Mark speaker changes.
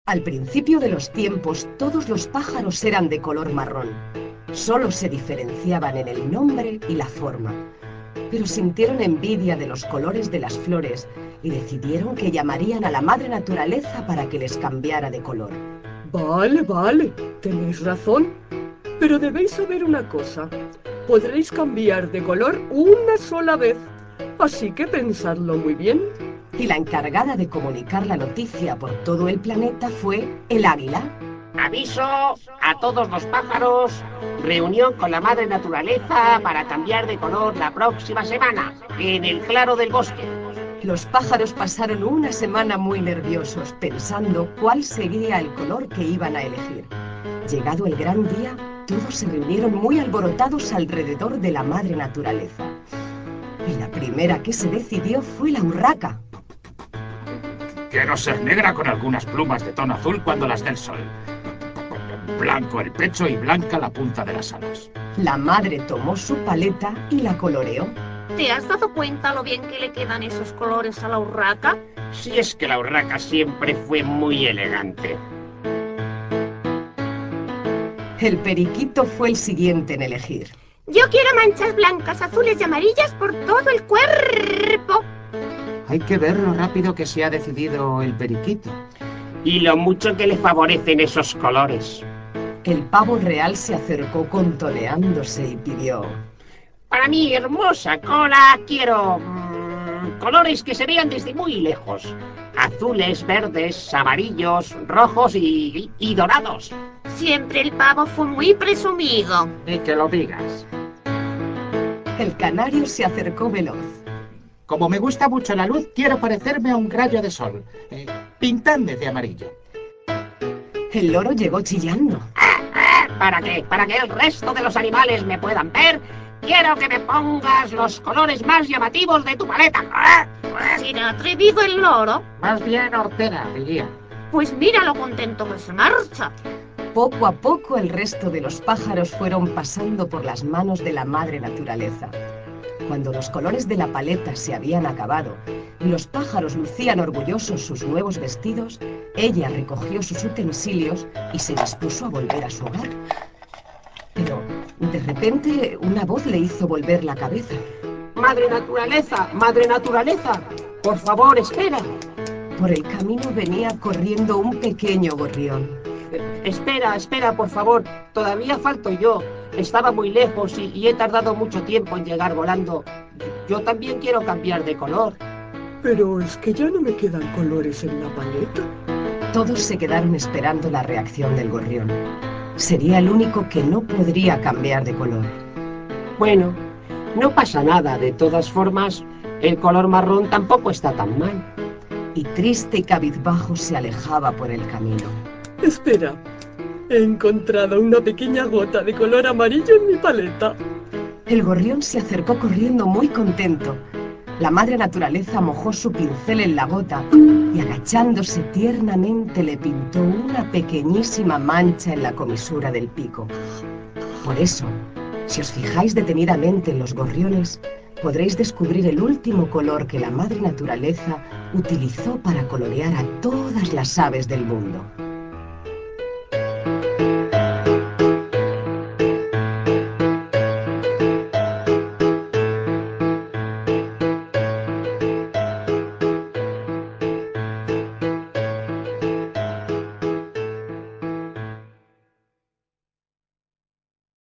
Speaker 1: Al principio de los tiempos, todos los pájaros eran de color marrón. Solo se diferenciaban en el nombre y la forma. Pero sintieron envidia de los colores de las flores y decidieron que llamarían a la madre naturaleza para que les cambiara de color.
Speaker 2: Vale, vale, tenéis razón. Pero debéis saber una cosa. Podréis cambiar de color una sola vez. Así que pensadlo muy bien.
Speaker 1: Y la encargada de comunicar la noticia por todo el planeta fue el águila.
Speaker 3: Aviso a todos los pájaros, reunión con la madre naturaleza para cambiar de color la próxima semana, en el claro del bosque.
Speaker 1: Los pájaros pasaron una semana muy nerviosos, pensando cuál sería el color que iban a elegir. Llegado el gran día, todos se reunieron muy alborotados alrededor de la madre naturaleza. Y la primera que se decidió fue la urraca.
Speaker 4: Quiero ser negra con algunas plumas de tono azul cuando las dé el sol. Blanco el pecho y blanca la punta de las alas.
Speaker 1: La madre tomó su paleta y la coloreó.
Speaker 5: ¿Te has dado cuenta lo bien que le quedan esos colores a la urraca?
Speaker 3: Si es que la urraca siempre fue muy elegante.
Speaker 1: El periquito fue el siguiente en elegir.
Speaker 5: Yo quiero manchas blancas, azules y amarillas por todo el cuerpo.
Speaker 6: Hay que ver lo rápido que se ha decidido el periquito.
Speaker 3: Y lo mucho que le favorecen esos colores.
Speaker 1: El pavo real se acercó contoneándose y pidió:
Speaker 3: Para mi hermosa cola quiero colores que se vean desde muy lejos. Azules, verdes, amarillos, rojos y dorados.
Speaker 5: Siempre el pavo fue muy presumido.
Speaker 6: Ni que lo digas.
Speaker 1: El canario se acercó veloz.
Speaker 6: Como me gusta mucho la luz, quiero parecerme a un rayo de sol. Pintadme de amarillo.
Speaker 1: El loro llegó chillando.
Speaker 3: ¿Para qué? Para que el resto de los animales me puedan ver, quiero que me pongas los colores más llamativos de tu paleta.
Speaker 5: ¿Será atrevido el loro?
Speaker 6: Más bien hortera, diría.
Speaker 5: Pues mira lo contento que se marcha.
Speaker 1: Poco a poco el resto de los pájaros fueron pasando por las manos de la madre naturaleza. Cuando los colores de la paleta se habían acabado y los pájaros lucían orgullosos sus nuevos vestidos, ella recogió sus utensilios y se dispuso a volver a su hogar. Pero de repente una voz le hizo volver la cabeza.
Speaker 3: Madre naturaleza, por favor, espera.
Speaker 1: Por el camino venía corriendo un pequeño gorrión.
Speaker 3: Espera, por favor, todavía falto yo. Estaba muy lejos y he tardado mucho tiempo en llegar volando. Yo también quiero cambiar de color.
Speaker 2: Pero es que ya no me quedan colores en la paleta.
Speaker 1: Todos se quedaron esperando la reacción del gorrión. Sería el único que no podría cambiar de color.
Speaker 3: Bueno, no pasa nada. De todas formas, el color marrón tampoco está tan mal.
Speaker 1: Y triste y cabizbajo se alejaba por el camino.
Speaker 2: Espera, he encontrado una pequeña gota de color amarillo en mi paleta.
Speaker 1: El gorrión se acercó corriendo muy contento. La madre naturaleza mojó su pincel en la gota y agachándose tiernamente le pintó una pequeñísima mancha en la comisura del pico. Por eso, si os fijáis detenidamente en los gorriones, podréis descubrir el último color que la madre naturaleza utilizó para colorear a todas las aves del mundo.